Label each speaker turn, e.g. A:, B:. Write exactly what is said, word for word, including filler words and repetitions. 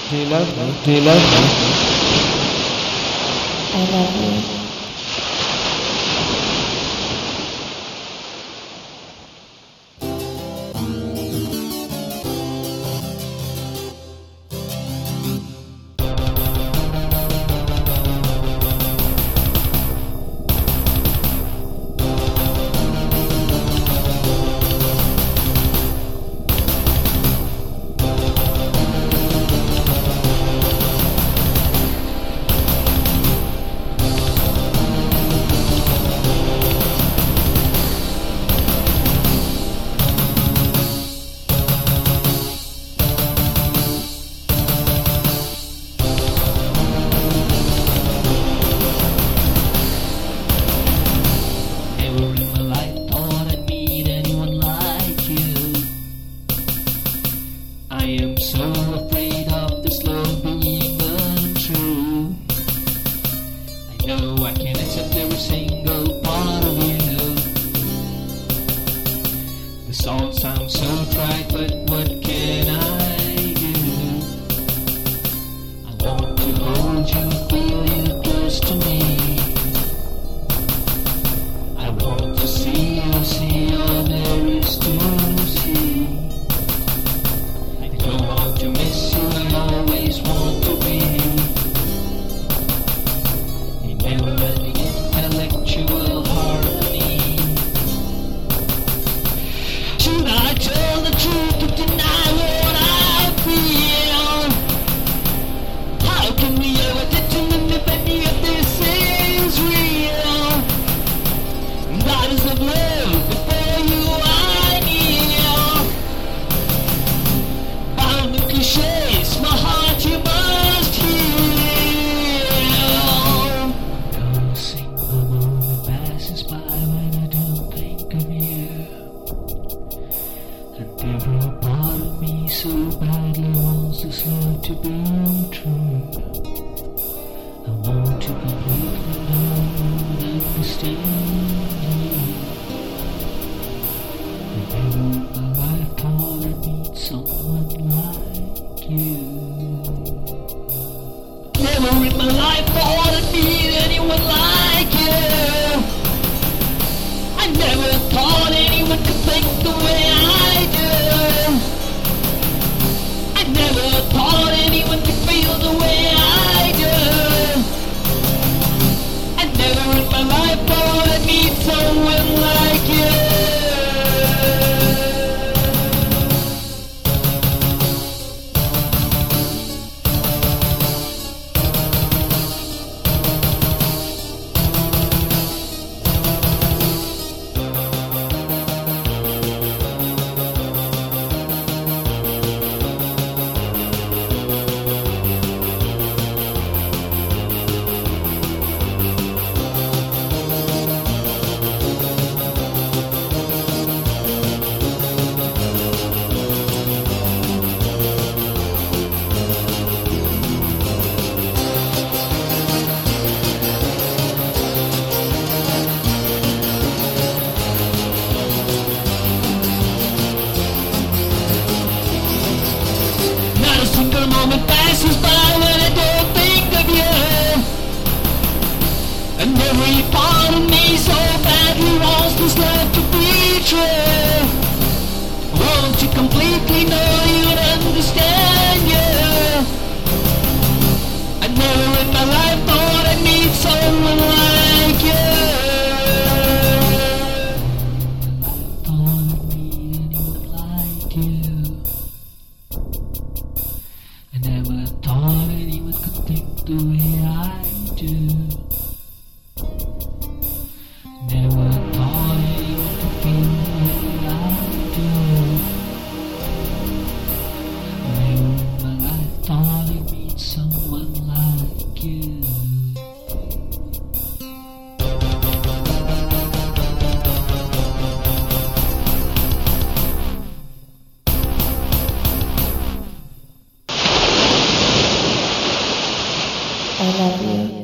A: Do you love me? Do you love me?
B: I love you.
C: I am so afraid of this love being untrue. I know I can't accept every single part of you. This all sounds so trite, but what can I do? I want to hold you, feel you close to me. I want to see you, see all there is to see. I want to miss you, I always want to be in never-ending intellectual harmony. Should I tell the truth or deny what I feel? How can we ever determine if any of this is real? Goddess of love, before you I kneel. Bound in cliches, my heart you must heal. No single moment passes by when I don't think of you. And every part of me so badly wants this love to be true. I want to completely know and understand you. And never in my life thought I'd meet someone like you. Never in my life thought I'd meet anyone like you. I never thought anyone could think the way I do. I never thought anyone could feel the way I do. I never in my life thought I'd meet someone like you. A moment passes by when I don't think of you. And every part of me so badly wants this love to be true. I want to completely know you and understand you. I never in my life thought I'd meet someone like you. I thought I'd meet anyone like you. I never thought anyone could think the way I do. Never thought anyone could feel the way I do. Never in my life thought I'd meet someone like you.
B: I love you.